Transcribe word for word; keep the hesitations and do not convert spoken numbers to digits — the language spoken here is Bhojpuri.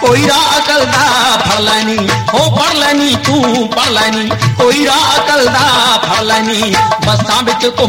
कोईरा अकल दा फलनी हो पढ़लनी तू पढ़लनी कोईरा अकल दा फलनी बसां विच